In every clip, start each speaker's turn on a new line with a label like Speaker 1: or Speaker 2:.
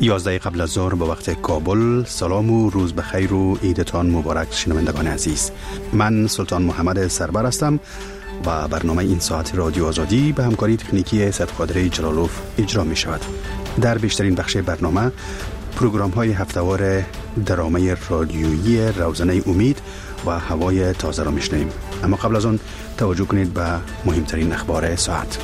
Speaker 1: 11 قبل از ظهر به وقت کابل. سلام و روز بخیر و عیدتان مبارک شنوندگان عزیز. من سلطان محمد سربر هستم و برنامه این ساعت رادیو آزادی به همکاری تکنیکی صدقادر جلالوف اجرا می شود. در بیشترین بخش برنامه پروگرام های هفتهوار درامه رادیویی روزنه امید و هوای تازه را میشنویم. اما قبل از آن توجه کنید به مهمترین اخبار ساعت.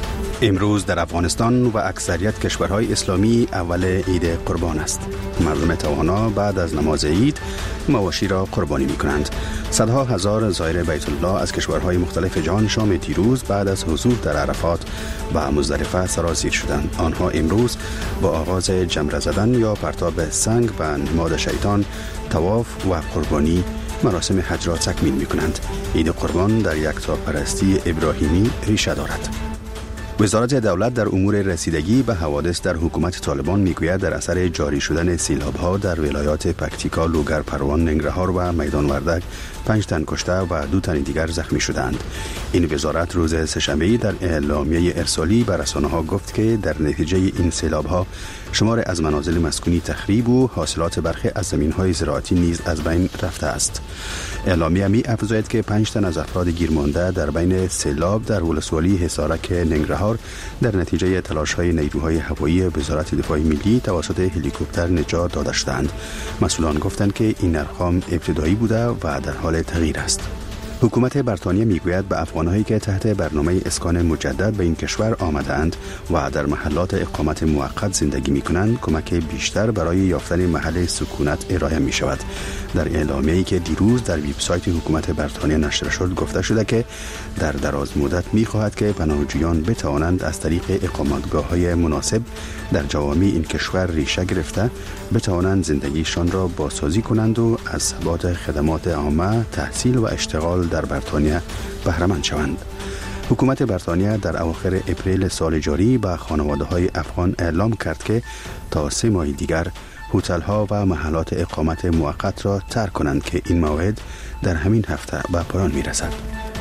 Speaker 1: امروز در افغانستان و اکثریت کشورهای اسلامی اول عید قربان است. مردم توانا بعد از نماز عید مواشی را قربانی می کنند. صدها هزار زائر بیت الله از کشورهای مختلف جهان شام دیروز بعد از حضور در عرفات و مزدلفه سرازیر شدند. آنها امروز با آغاز جمره زدن یا پرتاب سنگ و نماد شیطان، طواف و قربانی مراسم حج را تکمیل می کنند. عید قربان در یکتاپرستی ابراهیمی ریشه دارد. وزارت دولت در امور رسیدگی به حوادث در حکومت طالبان میگوید در اثر جاری شدن سیلاب‌ها در ولایات پکتیکا، لوگر، پروان، ننگرهار و میدان وردک 5 تن کشته و 2 تن دیگر زخمی شدند. این وزارت روز سه‌شنبه در اعلامیه ارسالی به رسانه‌ها گفت که در نتیجه این سیلاب‌ها شمار از منازل مسکونی تخریب و حاصلات برخی از زمین‌های زراعتی نیز از بین رفته است. اعلامیه می افزاید که 5 تن از افراد گیرمانده در بین سیلاب در ولسوالی حصارک ننگرهار در نتیجه تلاش‌های نیروهای هوایی وزارت دفاع ملی توسط هلیکوپتر نجات داده شدند. مسئولان گفتند که این ارقام ابتدایی بوده و در حال تغییر است. حکومت بریتانیا میگوید به افغان‌هایی که تحت برنامه اسکان مجدد به این کشور آمدند و در محلات اقامت موقت زندگی می‌کنند کمک بیشتر برای یافتن محل سکونت ارائه می‌شود. در اعلامیه‌ای که دیروز در وبسایت حکومت بریتانیا نشر شد گفته شده که در دراز مدت می‌خواهد که پناهجویان بتوانند از طریق اقامتگاه‌های مناسب در جوامع این کشور ریشه گرفته بتوانند زندگیشان را بازسازی کنند و از ثبات خدمات عامه، تحصیل و اشتغال در بریتانیا بهره مند شوند. حکومت بریتانیا در اواخر اپریل سال جاری به خانواده‌های افغان اعلام کرد که تا 3 ماه دیگر هتل‌ها و محلات اقامت موقت را ترک کنند که این موعد در همین هفته به پایان می‌رسد.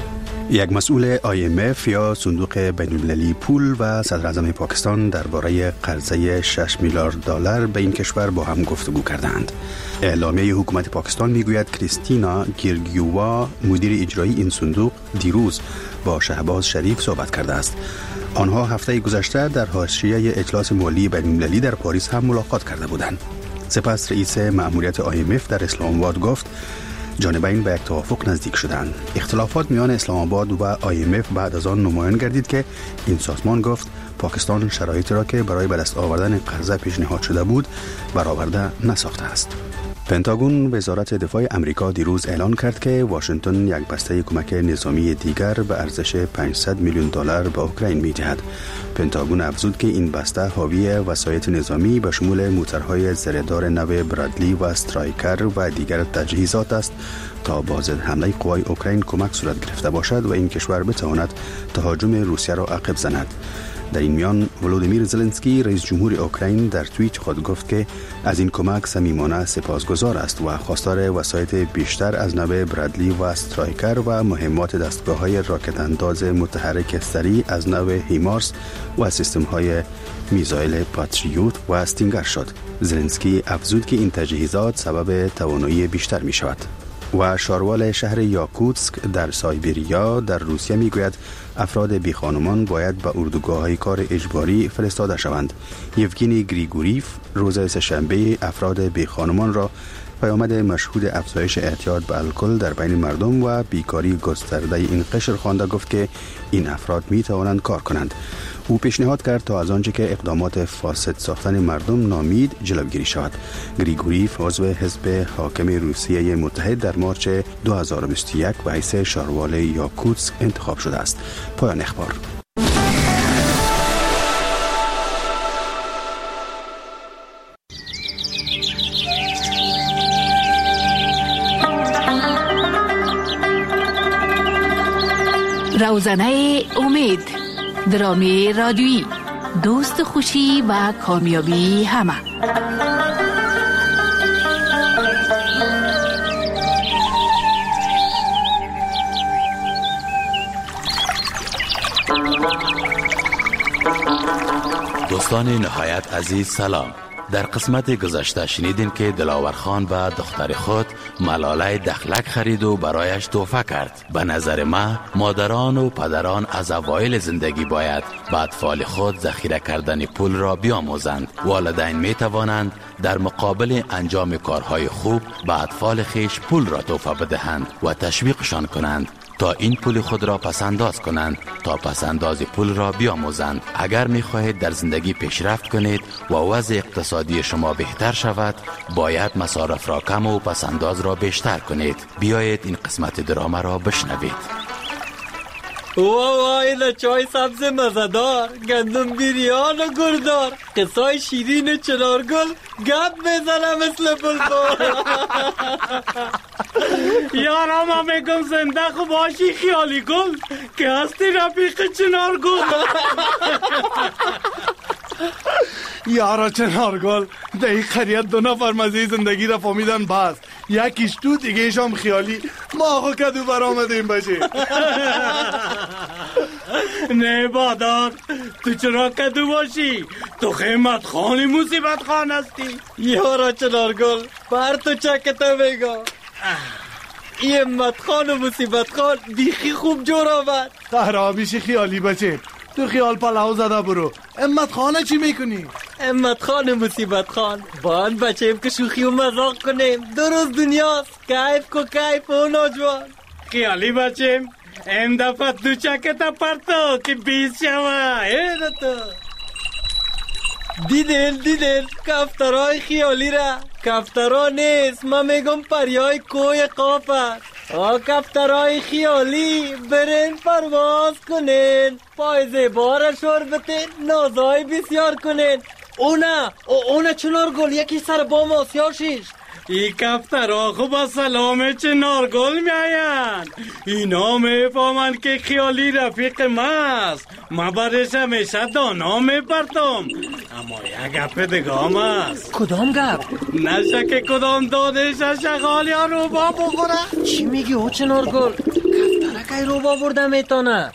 Speaker 1: یک مسئول IMF یا صندوق بین‌المللی پول و صدر اعظم پاکستان درباره قرضه 6 میلیارد دلار به این کشور با هم گفتگو کردند. اعلامیه حکومت پاکستان میگوید کریستینا گیرگیووا مدیر اجرایی این صندوق دیروز با شهباز شریف صحبت کرده است. آنها هفته گذشته در حاشیه اجلاس مالی بین‌المللی در پاریس هم ملاقات کرده بودند. سپس رئیس مأموریت IMF در اسلام آباد گفت جانبین به یک توافق نزدیک شدند. اختلافات میان اسلام آباد و IMF بعد از آن نمایان گردید که این سازمان گفت پاکستان شرایطی را که برای به دست آوردن قرضه پیشنهاد شده بود برآورده نساخته است. پنتاگون وزارت دفاع امریکا دیروز اعلان کرد که واشنگتن یک بسته کمک نظامی دیگر به ارزش 500 میلیون دلار به اوکراین می‌دهد. پنتاگون افزود که این بسته حاوی وسایط نظامی به شمول موتورهای زره‌دار نو برادلی و استرایکر و دیگر تجهیزات است تا با ضد حمله قوای اوکراین کمک صورت گرفته باشد و این کشور بتواند تهاجم روسیه را عقب زند. در این میان ولودیمیر زلنسکی رئیس جمهور اوکراین در توییت خود گفت که از این کمک صمیمانه سپاسگزار است و خواستار وسایط بیشتر از نوع برادلی و استرایکر و مهمات دستگاه‌های راکت انداز متحرک سریع از نوع هیمارس و سیستم‌های میزایل پاتریوت و استینگر شد. زلنسکی افزود که این تجهیزات سبب توانایی بیشتر می شود. و شاروال شهر یاکوتسک در سایبریا در روسیه میگوید افراد بیخانمان باید به اردوگاه‌های کار اجباری فرستاده شوند. یوگینی گریگوریف روز سه‌شنبه افراد بیخانمان را پیامد مشهود افزایش اعتیاد به الکل در بین مردم و بیکاری گسترده این قشر خوانده گفت که این افراد می توانند کار کنند. او پیشنهاد کرد تا از آنچه که اقدامات فاسد ساختن مردم نامید جلوگیری شود. گریگوریف عضو حزب حاکم روسیه متحد در مارچ 2021 به حیث شاروال یاکوتسک انتخاب شده است. پایان اخبار.
Speaker 2: روزنه امید، درامی رادیویی، دوست خوشی و کامیابی همه.
Speaker 3: دوستان نهایت عزیز سلام. در قسمت گذشته شنیدین که دلاور خان به دختر خود ملاله دخلک خرید و برایش تحفه کرد. به نظر من مادران و پدران از اوایل زندگی باید به اطفال خود ذخیره کردن پول را بیاموزند. والدین می توانند در مقابل انجام کارهای خوب به اطفال خیش پول را تحفه بدهند و تشویقشان کنند تا این پول خود را پسنداز کنند، تا پسنداز پول را بیاموزند. اگر می خواهید در زندگی پیشرفت کنید و وضع اقتصادی شما بهتر شود، باید مصارف را کم و پسنداز را بیشتر کنید. بیایید این قسمت دراما را بشنوید.
Speaker 4: وای اینه چای سبز مزدار، گندم بیریان و گلدار، قصای شیرین چنارگل گپ بزنم مثل بلبل.
Speaker 5: یارا ما میگم زنده خوب باشی خیالی گل که هستی رفیق چنارگل.
Speaker 6: یارا چنارگل در این قریت 2 نفر مزه زندگی را فهمیدن، بس یکیش تو دیگه شام خیالی. ما آقا کدو برآمدیم باشه.
Speaker 5: نه بادار، تو چرا کدو باشی؟ تو خیمت خانی مصیبت خان هستی.
Speaker 4: یارا چنارگل بر تو چکتا بگا، این امت خان و مصیبت خان بیخی خوب جور آمد.
Speaker 6: خرابیشی خیالی بچه، تو خیال پلاو زده برو. امت خانه چی میکنی؟
Speaker 4: امت خان و مصیبت خان بان بچه‌ام که شوخی و مزاق کنیم. 2 روز دنیاست، کیف کو کیف و نوجوان.
Speaker 5: خیالی بچم این دفعه دو چکتا پرتو که 20 شوه.
Speaker 4: دیدل کفترهای خیالی را. کفترها نیست، من میگم پریای کوی قاف است. کفترهای خیالی برین پرواز کنین، پایزه بار شور بتین، نازای بسیار کنین. اونا چنارگل یکی سر بام آسیار شیش.
Speaker 5: ای کفترها خوب سلام چنارگل میاین. اینا میفهمن که خیالی رفیق ماست. ما برش همیشه دانا میپرتم. اما یک گپ دگام است.
Speaker 4: کدام گپ؟
Speaker 5: نشه که کدام دانش شغال یا روبا بخوره.
Speaker 4: چی میگی او چنارگل؟ کفترکای روبا برده میتونه.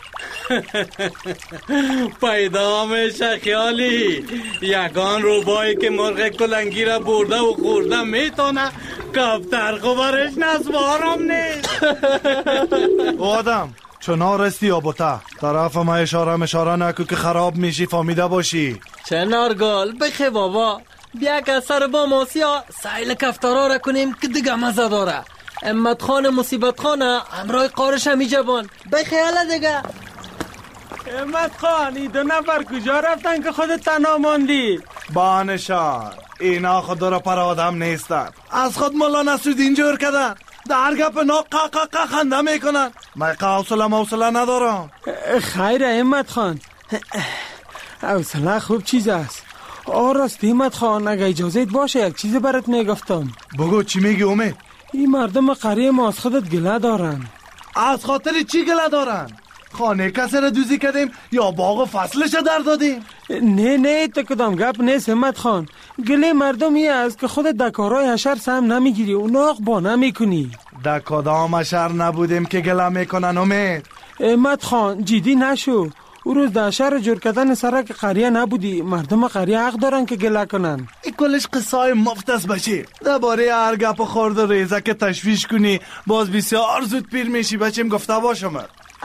Speaker 5: پیدا میشه خیالی یگان روبایی که مرغ کلنگی را برده و خورده میتونه، کفتر خبرش نزوارم نیست.
Speaker 6: آدم چنار استی یا بوتا طرف ما اشاره نکو که خراب میشی، فهمیده باشی.
Speaker 4: چنارگل بخی بابا، بیا که سر با ماسیا سایل کفترها را کنیم که دیگه مزه داره. امت خان مصیبت خانه همراه قارش همی جبان بخیاله دیگه.
Speaker 5: امت خان ای 2 نفر کجا رفتن که خودت تنها موندی؟
Speaker 6: بانشان اینا خود را پر آدم نیستن، از خود ملا نصرالدین جور کردن، در گپ نا قا خنده میکنن. من حوصله ندارم.
Speaker 7: خیر امت خان، حوصله خوب چیز است. راست امت خان، اگه اجازت باشه یک چیز برات میگفتم.
Speaker 6: بگو چی میگی امید؟
Speaker 7: این مردم قریه ما از خودت گله دارن.
Speaker 6: از خاطر چی گله دارن؟ خانه کسی را دوزی کردیم یا باغ فصلش در دادیم؟
Speaker 7: نه تو کدام گپ نیست همت خان. گله مردمی است که خودت در کارهای حشر سهم نمیگیری و ناق با نمیکنی.
Speaker 6: در کدام حشر نبودیم که گله میکنن امید؟
Speaker 7: همت خان جدی نشو. او روز در شهر جور کردن سرک قریه نبودی. مردم قریه حق دارن که گله کنن.
Speaker 6: این کلش قصای مفت است بچه. درباره هر گپ خورد و ریزه که تشویش کنی باز بسیار زود پیر میشی بچیم. گفته باشم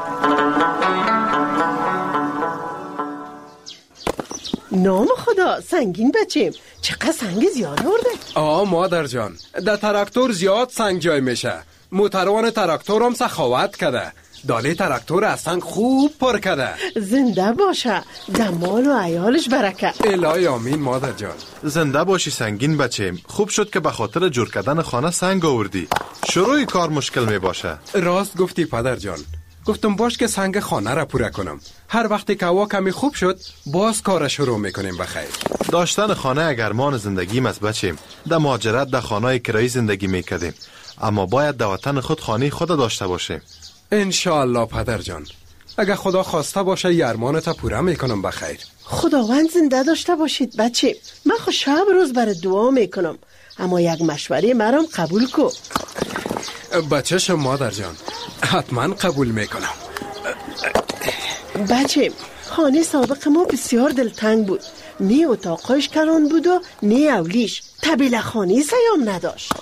Speaker 8: نام خدا سنگین بچیم، چقدر سنگ زیاد آورده؟
Speaker 9: مادر جان، در تراکتور زیاد سنگ جای میشه. موتروان تراکتور هم سخاوت کده، داله تراکتور از سنگ خوب پر کده.
Speaker 8: زنده باشه، دمال و عیالش برکت.
Speaker 9: الهی آمین مادر جان.
Speaker 10: زنده باشی سنگین بچیم. خوب شد که به خاطر جور کردن خانه سنگ آوردی. شروع کار مشکل می باشه.
Speaker 9: راست گفتی پدر جان. گفتم باش که سنگ خانه را پوره کنم. هر وقتی که هوا کمی خوب شد باز کار شروع میکنیم بخیر.
Speaker 10: داشتن خانه اگرمان زندگیم است بچیم. در مهاجرت در خانه کرایی زندگی میکردیم، اما باید در وطن خود خانه خود داشته باشیم.
Speaker 9: انشاءالله پدر جان، اگر خدا خواسته باشه یرمانتا پوره میکنم بخیر.
Speaker 8: خداوند زنده داشته باشید بچه. من خود شب روز برای دعا میکنم، اما یک مشوره مرام قبول کو.
Speaker 9: بچه‌ش مادر جان، حتما قبول میکنم.
Speaker 8: بچه خانه سابق ما بسیار دلتنگ بود. نی اتاقش کلان بود و نی اولیش طبیله خانی سیام نداشت.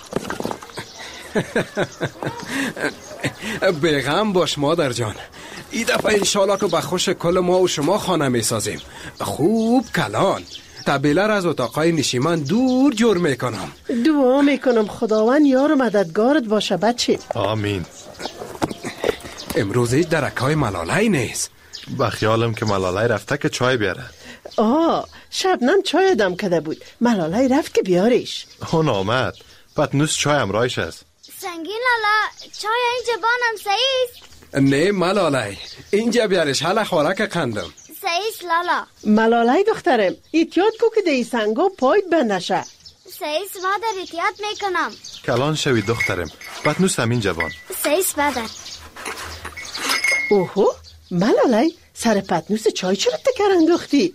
Speaker 9: بغم باش مادر جان، این دفعه انشالله که به خوش کل ما و شما خانه می سازیم. خوب کلان طبیله را از اتاقای نشیمن دور جور میکنم.
Speaker 8: دعا میکنم خداوند یار و مددگارت باشه بچه.
Speaker 10: آمین.
Speaker 9: امروز هیچ درکای ملالای نیست.
Speaker 10: با خیالم که ملالای رفته که چای بیاره.
Speaker 8: شبنم چای دم کده بود، ملالای رفت که بیاریش.
Speaker 10: اون آمد. پتنوس چای امرایش است.
Speaker 11: سنگین لالا، چای اینجا بانم سعیست؟
Speaker 9: نه ملالای، اینجا بیارش، حالا خوراک قندم.
Speaker 11: سعیست لالا.
Speaker 8: ملالای دخترم، ایتیاد کو که دی سنگا پاید بندشه.
Speaker 11: سعیست مادر، ایتیاد میکنم.
Speaker 10: کلان شوی دخترم، پتنوس همین جوان.
Speaker 11: سعیست مادر.
Speaker 8: اوهو، ملالای سر پتنوس چای چرا تکر انداختی؟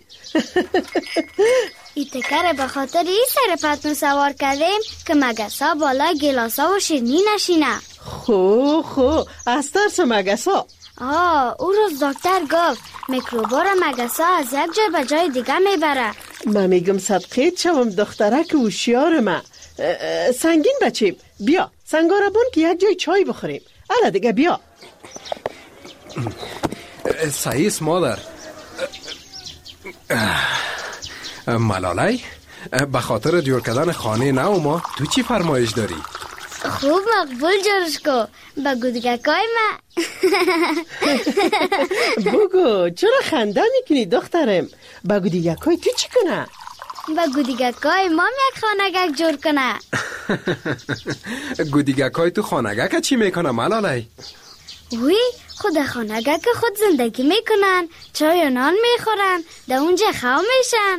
Speaker 11: این تکر به خاطر این سر پتنوس سوار کردیم که مگسا بالا گلاسا و شیرنی نشینه.
Speaker 8: خو از ترس مگسا.
Speaker 11: او روز دکتر گفت میکروبا را مگسا از یک جای به جای دیگه میبره.
Speaker 8: من میگم صدقیت شوم دخترک هوشیار ما. سنگین بچیم، بیا سنگارا بون که یک جای چای بخوریم. الا دیگه بیا.
Speaker 9: سعیس مادر. ملالای به خاطر جور کردن خانه نو ما تو چی فرمایش داری؟
Speaker 11: خوب مقبول جورش کو با گودگکای ما.
Speaker 8: بگو چرا خنده میکنی دخترم؟ با گودگکای تو چی کنه؟
Speaker 11: با گودگکای ما یک خانگک جور کنه.
Speaker 9: گودگکای تو خانگک چی میکنه ملالای؟
Speaker 11: وی خود خانگک خود زندگی میکنن، چای و نان میخورن، در اونجا خواه میشن.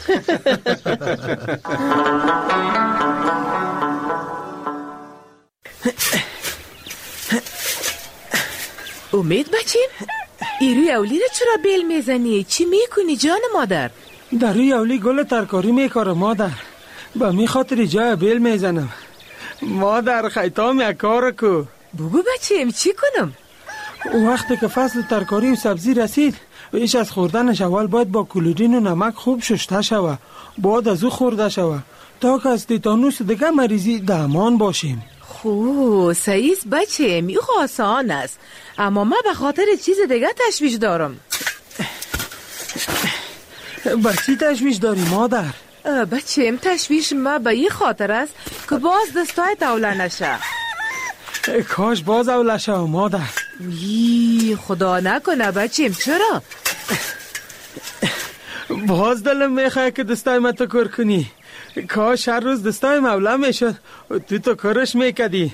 Speaker 2: امید بچیم، روی اولی رو چرا بیل میزنی؟ چی میکنی جان مادر؟
Speaker 7: در روی اولی گل ترکاری میکارم مادر، با می خاطر جای بیل میزنم. مادر خیطام یک کار کو.
Speaker 2: بگو بچیم چی کنم؟
Speaker 7: وقتی که فصل ترکاری و سبزی رسید، ایش از خوردنش اول باید با کلورین و نمک خوب شسته شوه، بعد از او خورده شوه تا که از تیتانوس دیگه مریضی درمان باشیم.
Speaker 2: سعیس بچیم، این آسان است، اما من به خاطر چیز دیگه تشویش دارم.
Speaker 7: چی تشویش داری مادر؟
Speaker 2: بچیم تشویش ما به این خاطر است که باز دستای توله نشه.
Speaker 7: کاش باز اوله شو مادر.
Speaker 2: خدا نکنه بچیم. چرا؟
Speaker 7: باز دلم میخواه که دستای ما تو کار کنی. کاش هر روز دستای مولا میشد تو کارش میکدی.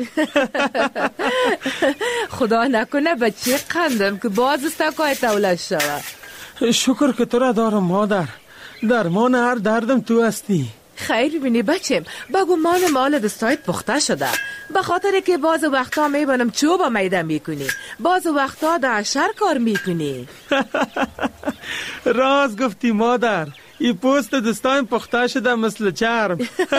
Speaker 2: خدا نکنه بچه قندم که باز دستای توله شوه.
Speaker 7: شکر که تو را دارم مادر، درمان هر دردم تو هستی.
Speaker 2: خیر ببینی بچم، بگو مال دستایت پخته شده، به خاطر که باز وقتا میبینم چوب میده میکنی، باز وقتا در شر کار میکنی.
Speaker 7: راز گفتی مادر، این پوست دستایم پخته شده مثل چرم.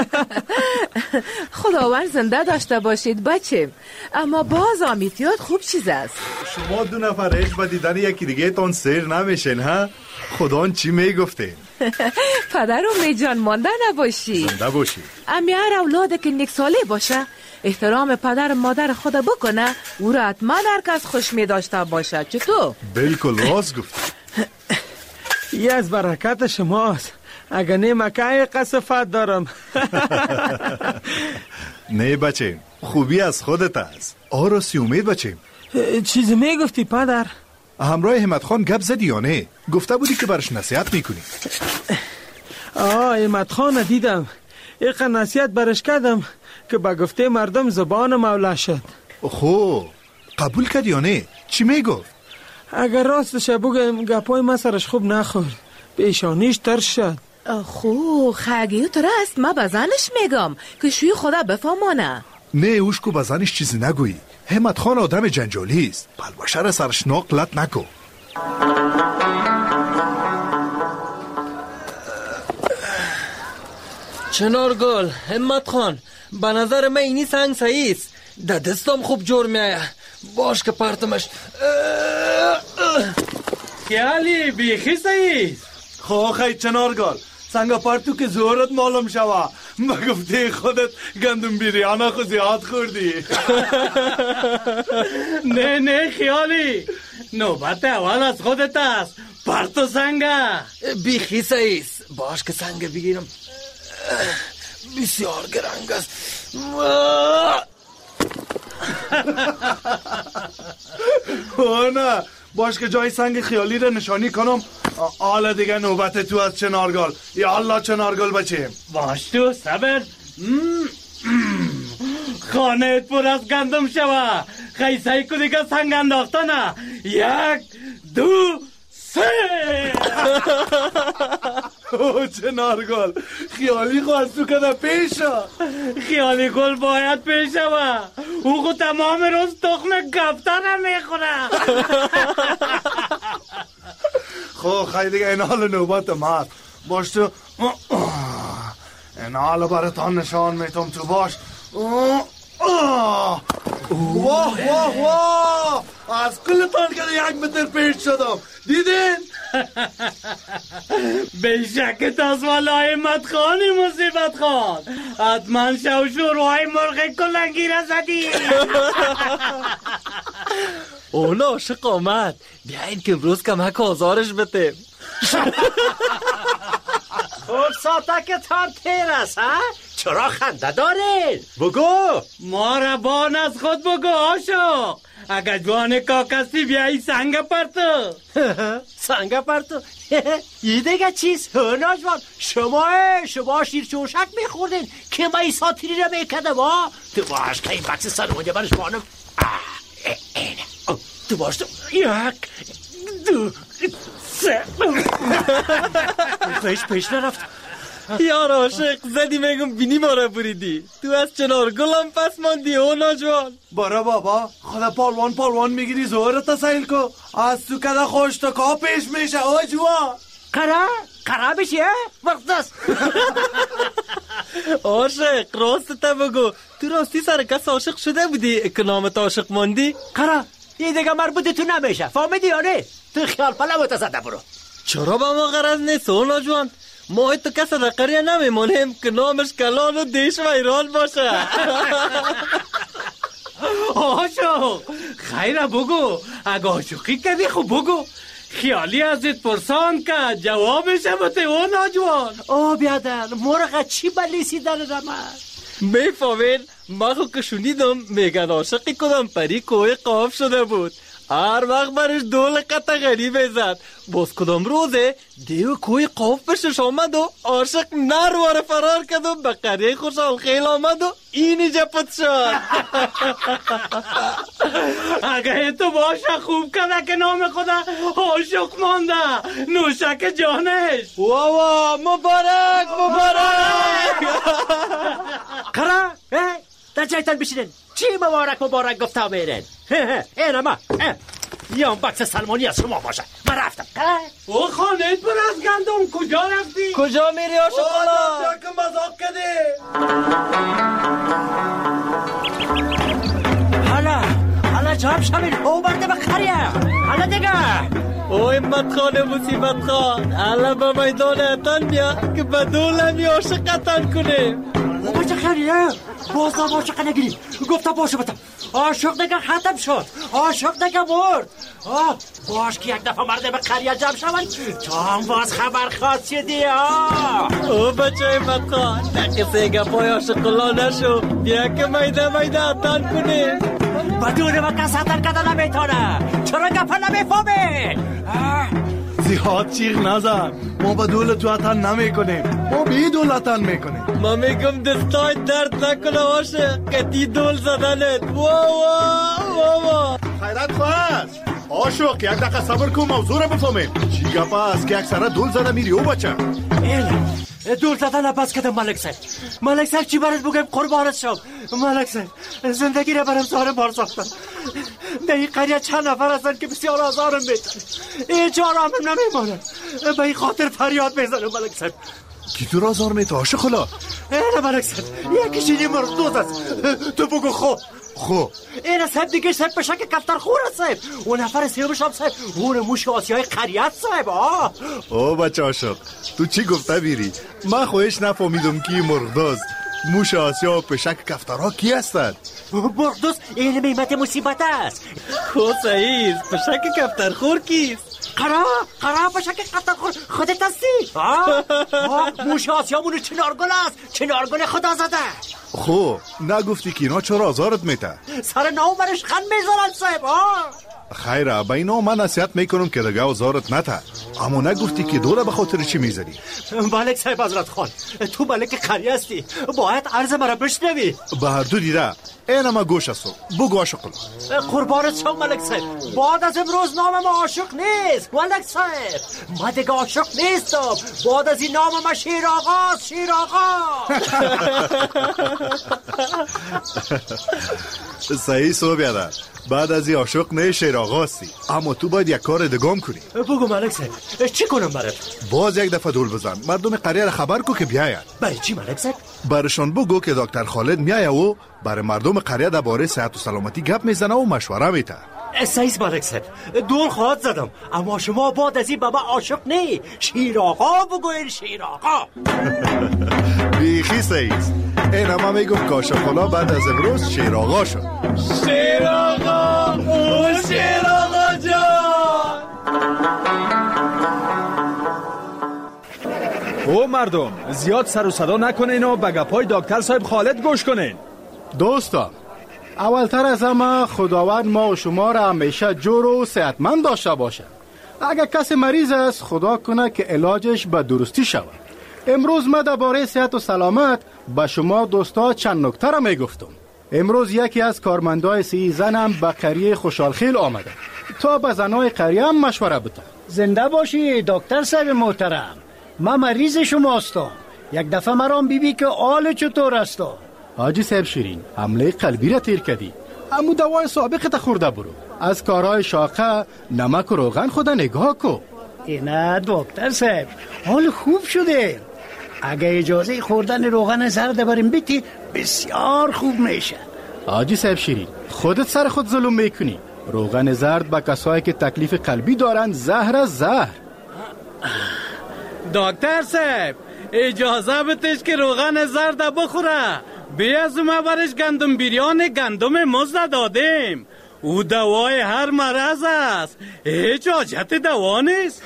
Speaker 2: خداوند زنده داشته باشید بچم، اما باز آمیتیات خوب چیز است.
Speaker 6: شما دو نفر هیچ با دیدن یکی دیگه تان سیر نمیشین ها؟ خدا چی میگفته؟
Speaker 2: پدر و می جان مانده نباشی،
Speaker 6: زنده باشی.
Speaker 2: امی هر اولاده که نیک ساله باشه احترام پدر و مادر خود بکنه، او را حتما هر کس خوش می داشته باشه. چطور؟
Speaker 6: بالکل راست گفت.
Speaker 7: یه از برکت شماست، اگه نه مکه قصفت دارم.
Speaker 6: نه بچه، خوبی از خودت است. آراسی امید بچه.
Speaker 7: چیزی میگفتی پدر؟
Speaker 6: همراه همت خان گپ زدی یا نه؟ گفته بودی که برش نصیحت میکنی.
Speaker 7: همت خان دیدم، ایقا نصیحت برش کردم که با گفته مردم زبان مولا شد.
Speaker 6: خو قبول کردی یا نه؟ چی میگفت؟
Speaker 7: اگر راستش بگم گپای ما سرش خوب نخورد، پیشانیش ترش شد.
Speaker 2: خگیو تو راست، ما بزنش میگم که شوی خدا بفهمانه.
Speaker 6: نه اوشکو بزنش چیزی نگویی، همت خان آدم جنجالی است، بلبشر سرش ناقلت نکو.
Speaker 4: چنارگل، همت خان، به نظر من اینی سنگ سعیست، در دستم خوب جور میایه. باش که پرتمش.
Speaker 5: خیالی بیخی سعیست.
Speaker 6: خواهی چنارگل، سنگ پرتو که زورت معلوم شوه. ما گفته خودت گندم بیریانه خود زیاد خوردی.
Speaker 5: نه خیالی، نوبت اول از خودت است. پرتو سنگه.
Speaker 4: بیخی سایست. باش که سنگ بگیرم. بسیار گرنگ است.
Speaker 6: نه باش که جای سنگ خیالی را نشانی کنم. حالا دیگه نوبت تو از چنارگل. یا الله چنارگل بچیم.
Speaker 5: باش تو صبر. خانه پر از گندم شوه. خیسایی که دیگه سنگ انداختنه. 1 2 3.
Speaker 6: او چنارگل خیالی خواست تو کده پیشا.
Speaker 5: خیالی گل باید پیشه و او خود تمام روز تخم کفتر میخوره.
Speaker 6: خب خیلی دیگه این حال نوبت ما باش تو. این حال براتان نشان میتم تو باش. واه واه واه از کلتان که 1 متر پیش شدم. دیدین؟
Speaker 5: بیشک تازوال احمد خانی مصیبت خان. حتما شوشوروهای مرغ کلنگی را زدی.
Speaker 4: اونا عاشق آمد. بیاین که امروز کمک آزارش بتیم.
Speaker 12: خود ساتکتان تیر است ها؟ چرا خنده دارین؟ بگو.
Speaker 5: ما را بان از خود بگو عاشق. اگر جوان کاکستی بیایی سنگ پرتو.
Speaker 12: سنگ پرتو؟ این دیگه چیز؟ ناجوان شما شیر چوشک میخوردین که ما ای ساتیری را میکده ما. تو باش که این بکس سلمونی برش بانم. تو باش تو 1 2 3. پیش نرفت.
Speaker 4: یار عاشق زدی میگم بینی ما را بریدی. تو از چنار گلم پس ماندی او ناجوان.
Speaker 6: برا بابا خدا پالوان میگیری زورت سیل کو. از تو کده خوش تو که پیش میشه او جوان.
Speaker 12: قرار بشه وقت است.
Speaker 4: عاشق راست تا بگو. تو راستی سر کس عاشق شده بودی که نامت عاشق ماندی؟
Speaker 12: قرار این دیگه مربوط تو نمیشه. فهمیدی یا نه؟ تو خیال پلوت زده برو.
Speaker 4: چرا با ما غرض نیست او ناجوان؟ ما تو کس در قریه نمیمونیم که نامش کلان و دیش و ایران باشه.
Speaker 5: عاشق خیره بگو. اگه عاشقی کردی خب بگو. خیالی ازت پرسان که جوابش بته او ناجوان.
Speaker 12: بیادر مرغ چی بلیسی در رمد؟
Speaker 4: میفهمین ما خو که شنیدم میگن عاشقی کدام پری کوه قاف شده بود. هر وقت برش دول قطع غریبه زد. باز کدام روزه دیو کوی قاف بشش آمد و عاشق نروار فرار کرد و به قریه خوشحال خیل آمد و اینی جپت شد.
Speaker 5: اگه تو باشه خوب کرده که نام خدا عاشق مانده. نوشک جانش.
Speaker 4: واوا مبارک.
Speaker 12: قرار در جایتان بشینن. چی مبارک گفته میرن؟ این اما یا بکس سلمانی از شما باشه. من رفتم.
Speaker 5: او خانه پر از گندم کجا رفتی؟
Speaker 4: کجا میری عاشق حالا؟
Speaker 6: جا که مذاق کده.
Speaker 12: حالا جاب شمین او برده به خریه. حالا دیگه
Speaker 4: او همت خانه مصیبت خان. حالا به میدان اتن بیا که بدولم یا عاشقتن کنیم.
Speaker 12: او بچه خریه باز هم عاشق نگیریم. گفتم باشه بتم عاشق دیگه ختم شد. عاشق دیگه مرد. باش که یک دفعه مرده به قریه جمع شون تو هم باز خبر خواستیدی.
Speaker 4: او بچه همت خان نقصه گپای عاشقلا نشو. بیا که میده اتن کنیم.
Speaker 12: بدون و کس اتن کده نمیتونه. چرا گپا نمیفهمه؟
Speaker 6: زیاد چیغ نزن. ما با دول تو اتن نمی کنیم. ما بی دول اتن می کنیم.
Speaker 4: ما میگم دستای درد نکنه عاشق که تی دول زدنت. واوا
Speaker 10: خیرت خواست عاشق یک دقیقه صبر کن موضوع رو بفهمیم. چی گپ است که اکثره دول زده میری او بچه؟
Speaker 12: دول زدن نپس کدم ملک صاحب چی برات بگم قربانت شم. ملک صاحب زندگی رو برم زارم بار ساختم. در این قریه چند نفر هستن که بسیار آزارم میتن. اینجا رامم نمیمانم. به این خاطر فریاد میزنم ملک صاحب.
Speaker 10: کی تو را آزار میته عاشق خلا؟
Speaker 12: نه ملک صاحب یکیش این مردوز است. تو بگو خود
Speaker 10: خب
Speaker 12: این صاحب دیگه صاحب به شک کفتر خور صاحب. اون نفر سیومش هم صاحب اون موش آسیای قریت صاحب.
Speaker 10: او بچه عاشق تو چی گفته بیری؟ من خواهش نفهمیدم کی مرغداز موش آسیا و پشک کفترها کی هستند؟
Speaker 12: مرغداز این میمت مصیبت است.
Speaker 4: خود صحیح پشک کفترخور کیست؟
Speaker 12: قرار پشک کفترخور خودت هستی؟ موش آسیامونو چنارگل است، چنارگل خدا زده.
Speaker 10: خب نگفتی که اینا چرا آزارت میته؟
Speaker 12: سر ناو برش خند میذارن صاحب.
Speaker 10: خیره به اینا من نصیحت میکنم که دیگه آزارت نته، اما نگفتی که دوره به خاطر چی میذاری؟
Speaker 12: ملک صاحب حضرت خان، تو ملک قریه هستی، باید عرض مرا بشنوی.
Speaker 10: به هر دو دیده این ما گوش هستو بگو عاشق کن.
Speaker 12: قربانت شم ملک صاحب، بعد از امروز نامم عاشق نیست ملک صاحب. من دیگه عاشق نیستم، بعد از این نامم شیر آقاست. شیر آقا
Speaker 10: صحیح سو بیاده، بعد از این عاشق نه شیر آقاستی، اما تو باید یک کار دگام کنی.
Speaker 12: بگو ملک صاحب چی کنم برات؟
Speaker 10: باز یک دفعه دول بزن، مردم قریه را خبر کو که بیاید.
Speaker 12: برای چی ملک صاحب؟
Speaker 10: برشان بگو که دکتر خالد میایه و برای مردم قریه درباره صحت و سلامتی گپ میزنه و مشوره میده.
Speaker 12: صحیح ملک صاحب، دور خواهد زدم، اما شما بعد از این بابا عاشق نه شیر آقا بگوین. شیر آقا
Speaker 10: بیخی صحیح. این همه میگم کاشقالا بعد از امروز شیر آقا شد.
Speaker 4: شیر آقا او شیر آقا جان.
Speaker 13: او مردم زیاد سر و صدا نکنین و به گپای دکتر صاحب خالد گوش کنین.
Speaker 14: دوستا اولتر از همه خداوند ما و شما را همیشه جور و صحتمند داشته باشه. اگر کسی مریض است خدا کنه که علاجش به درستی شود. امروز من درباره صحت و سلامت به شما دوستا چند نکته را میگفتم. امروز یکی از کارمندای سی زنم به قریه خوشحالخیل آمده تا به زنای قریه هم مشوره بده.
Speaker 15: زنده باشی دکتر صاحب محترم، من مریض شما هستم. یک دفعه مرام بیبی که حال چطور است؟
Speaker 14: حاجی صاحب شیرین حمله قلبی را تیر کردی، اما دوای سابقت خورده برو. از کارهای شاقه نمک و روغن خدا نگاه کو.
Speaker 15: نه دکتر صاحب حال خوب شده. اگه اجازه خوردن روغن زرد بریم بیتی بسیار خوب میشه.
Speaker 14: حاجی صاحب شیرین خودت سر خود ظلم میکنی. روغن زرد با کسایی که تکلیف قلبی دارن زهر از زهر.
Speaker 5: دکتر صاحب اجازه بتش که روغن زرد بخوره. بیاز ما برش گندم بیریان گندم مزد دادیم، او دوای هر مرض است، هیچ حاجت دوا نیست.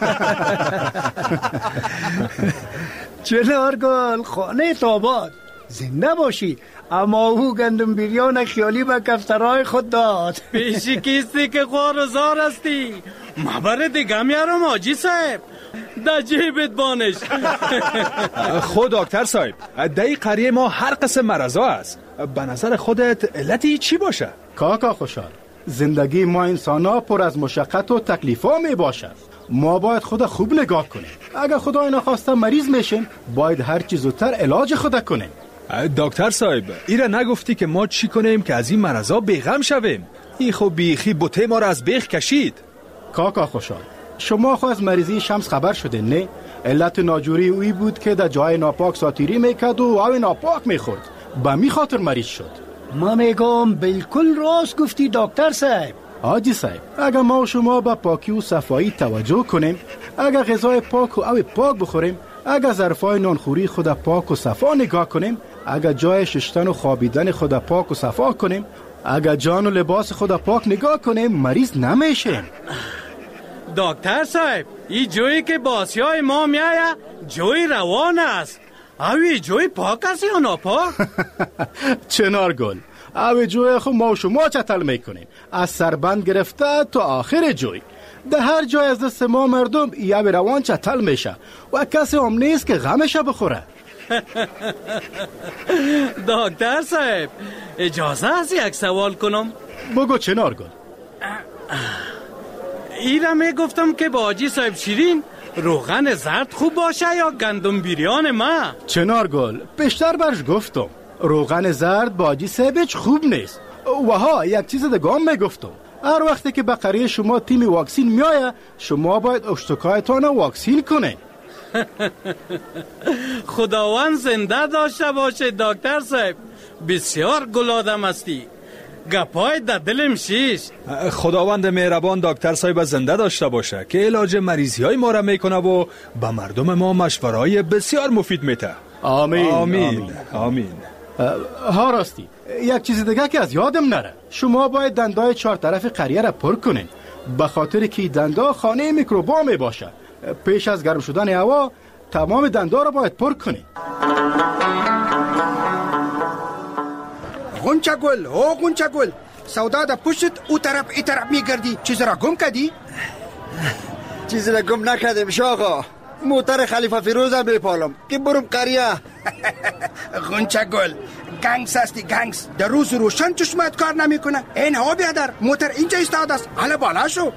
Speaker 15: چنارگل خانه تاباد زنده باشی، اما او گندم بیریان خیالی به کفترهای خود داد.
Speaker 5: پیشی کیستی که خوار و زار هستی، مبره دیگه میارم حاجی صاحب در جیبت بانش.
Speaker 13: خود دکتر صاحب در قریه ما هر قسم مرضا است، به نظر خودت علتی چی باشه؟
Speaker 14: کاکا خوشحال، زندگی ما انسانا پر از مشقت و تکلیفا می باشد. ما باید خود خوب نگاه کنیم. اگر خدای نخواسته مریض میشیم باید هر چیز زودتر علاج خود کنیم.
Speaker 13: دکتر صاحب ایره نگفتی که ما چی کنیم که از این مرضا بیغم شویم؟ این خب بیخی بوته ما را از بیخ کشید.
Speaker 14: کاکا خوشحال، شما خو از مریضی شمس خبر شده نه؟ علت ناجوری اوی بود که در جای ناپاک ساتیری میکرد و او ناپاک میخورد، به می خاطر مریض شد.
Speaker 15: ما میگم بالکل راست گفتی دکتر صاحب.
Speaker 14: حاجی صاحب اگر ما و شما به پاکی و صفایی توجه کنیم، اگر غذای پاک و او پاک بخوریم، اگر ظرفای نانخوری خود پاک و صفا نگاه کنیم، اگر جای ششتن و خوابیدن خود پاک و صفا کنیم، اگر جان و لباس خود پاک نگاه کنیم، مریض نمیشیم.
Speaker 5: دکتر صاحب این جویی که باسیای ما میایه جوی روان است، اوی جوی پاک است یا ناپاک؟
Speaker 14: چنارگل اوی جوی خود ما و شما چتل میکنیم، از سربند گرفته تا آخر جوی. در هر جای از دست ما مردم یه روان چتل میشه و کسی هم نیست که غمش بخوره.
Speaker 5: دکتر صاحب اجازه است یک سوال کنم؟
Speaker 14: بگو چنارگل.
Speaker 5: ایره میگفتم که با حاجی صاحب شیرین روغن زرد خوب باشه یا گندم بیریان ما؟
Speaker 14: چنارگل پیشتر برش گفتم روغن زرد با حاجی صاحبش خوب نیست. و ها یک چیز دگام میگفتم، هر وقتی که به قریه شما تیم واکسین میایه شما باید اشتکایتان واکسین کنه.
Speaker 5: خداوند زنده داشته باشه دکتر صاحب، بسیار گل آدم هستی. گپای در دلم شیش.
Speaker 13: خداوند مهربان دکتر صاحب زنده داشته باشه که علاج مریضی های ما را میکنه و به مردم ما مشورهای بسیار مفید میده.
Speaker 14: آمین
Speaker 13: آمین آمین.
Speaker 14: ها راستی یک چیز دیگه که از یادم نره، شما باید دندای 4 طرف قریه را پر کنین، به خاطر که دندا خانه میکروبا می باشه. پیش از گرم شدن هوا تمام دندا را باید پر کنین.
Speaker 16: غنچه گل، او غنچه گل، سودا در پشت او طرف ای طرف میگردی. چیز را گم کردی؟
Speaker 17: چیز را گم نکردم شاقا، موتر خلیفه فیروز هم میپالم که برم قریه.
Speaker 16: غنچه گل، گنگس هستی گنگس. در روز روشن چشمت کار نمیکنه. این ها بیادر، موتر اینجا استاد است. حالا بالا شو.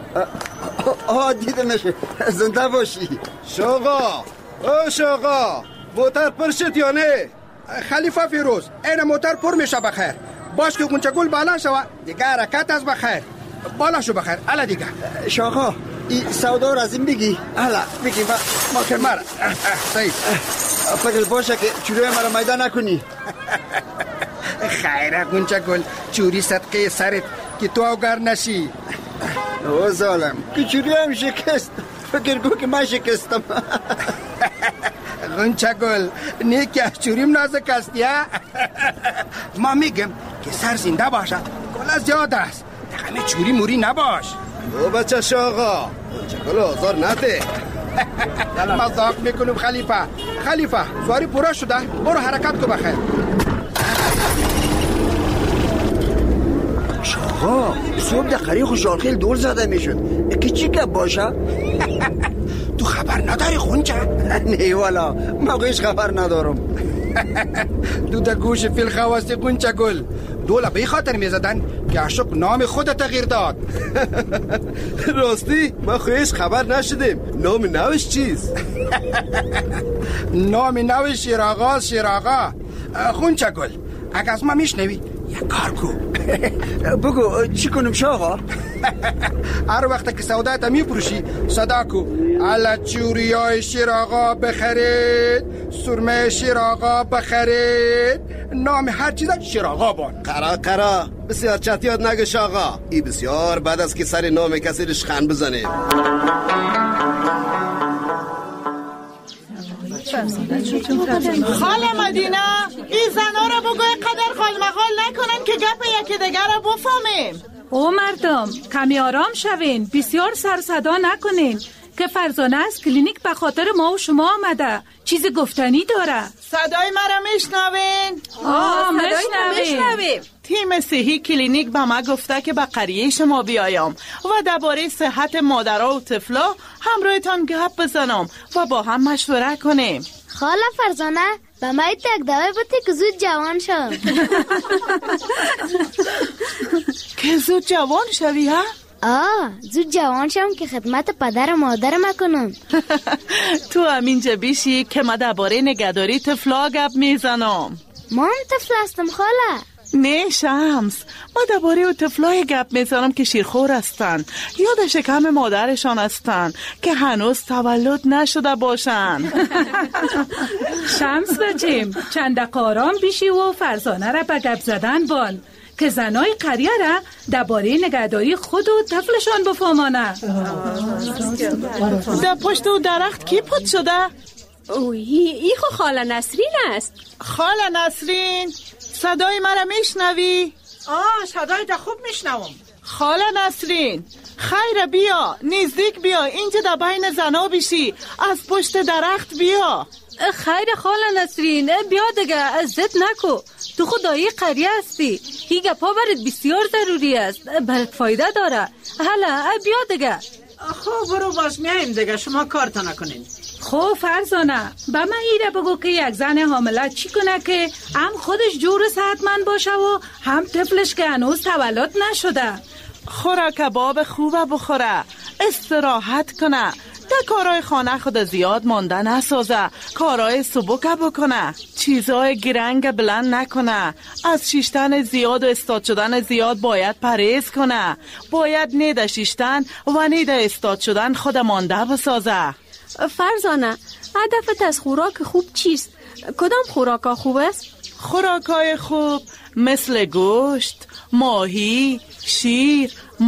Speaker 17: دیده نشه، زنده باشی.
Speaker 16: شاقا، او شاقا، موتر پر شد یا نه؟ خلیفه فیروز، این موتر پر میشه بخیر. باش که غنچه گل بالا شو، دیگه حرکت از بخیر. بالا شو بخیر. الا دیگه
Speaker 17: شاقا این سودا را از این بگی.
Speaker 16: الا بگی ما که مرا صحیح
Speaker 17: فکر باشه که چوری مرا میدان نکنی.
Speaker 16: خیره غنچه گل، چوری صدقه سرت که تو اوگر نشی.
Speaker 17: او ظالم که چوری هم شکست، فکر گو که من شکستم.
Speaker 16: غنچه گل، نه که چوریم نازک است یا؟ ما میگم که سر زنده باشه، گل زیاد است. همه چوری موری نباش.
Speaker 17: او بچه شاقا، غنچه گل آزار نده.
Speaker 16: مذاق میکنم خلیفه سواری پورا شده، برو حرکت کو بخیر.
Speaker 17: شاقا صبح در قریه خوشحالخیل دور زده میشد که چی که باشه؟
Speaker 16: تو خبر نداری غنچه؟
Speaker 17: نه والا، موقعش خبر ندارم.
Speaker 16: دو در گوش فیل خواستی غنچه گل. دوله به خاطر میزدن که عاشق نام خود تغییر داد.
Speaker 17: راستی ما خویش خبر نشدیم. نام نوش چیز؟
Speaker 16: نام نوش شیراغا. غنچه گل، اگه از ما میشنوی یک کار کو.
Speaker 17: بگو چی کنم شاقا؟
Speaker 16: هر وقت که سودایت میپروشی صدا کو الا چوریای شیراغا بخرید، سرمه شیراغا بخرید، نام هر چیز شیراغا بان.
Speaker 17: قرا بسیار چتیات نگه شاقا، ای بسیار بعد از که سر نام کسی رشخن بزنه.
Speaker 18: خاله مدینه، این زنا را بگوی قدر خال مخال نکنن که گپ یکی دیگر را بفهمیم.
Speaker 19: او مردم کمی آرام شوین، بسیار سر صدا نکنین که فرزانه از کلینیک به خاطر ما و شما آمده، چیز گفتنی داره.
Speaker 18: صدای مرا میشنوین؟
Speaker 19: میشنویم.
Speaker 18: تیم صحی کلینیک به ما گفته که به قریه شما بیایم و درباره صحت مادرها و طفلا همراهتان گپ بزنم و با هم مشوره کنیم.
Speaker 11: خاله فرزانه به ما تک دوای بودی که زود جوان شم.
Speaker 18: که زود جوان شوی ها؟
Speaker 11: زود جوان شم که خدمت پدر و مادر کنم.
Speaker 18: تو همینجا بیشی که ما درباره نگهداری طفلا گپ میزنم.
Speaker 11: ما هم طفل هستم خاله.
Speaker 18: نه شمس، ما درباره طفلای گپ میزنم که شیرخور هستن، یاد شکم مادرشان هستن که هنوز تولد نشده باشن.
Speaker 19: شمس بچیم چند دقیقه آرام بیشی و فرزانه را به گپ زدن بان که زنای قریه را درباره نگهداری خود و طفلشان بفهمانه.
Speaker 18: در پشت و درخت کی پود شده؟
Speaker 20: ای خو خاله نسرین است.
Speaker 18: خاله نسرین، صدای مرا میشنوی؟
Speaker 8: صدای تا خوب میشنوم.
Speaker 18: خاله نسرین، خیر بیا، نزدیک بیا، اینجا در بین زنا بیشی، از پشت درخت بیا.
Speaker 19: خیر خاله نسرین، بیا دیگه، عزت نکو، تو خدایی قریه هستی، هی گپا برات بسیار ضروری است، برات فایده داره. حالا بیا دیگه.
Speaker 8: خب برو باش میایم دیگه، شما کارتا نکنین.
Speaker 19: خب فرزانه، به من ایره بگو که یک زن حامله چی کنه که هم خودش جور صحتمند باشه و هم طفلش که هنوز تولد نشده؟
Speaker 18: خوره کباب خوبه بخوره، استراحت کنه، در کارهای خانه خود زیاد مانده نسازه، کارهای سبک بکنه، چیزهای گرنگ بلند نکنه، از شیشتن زیاد و استاد شدن زیاد باید پرهیز کنه، باید نیده شیشتن و نیده استاد شدن خود مانده بسازه.
Speaker 20: فرزانه، هدفت از خوراک خوب چیست؟ کدام خوراکا خوب است؟
Speaker 18: خوراکای خوب مثل گوشت، ماهی، شیر،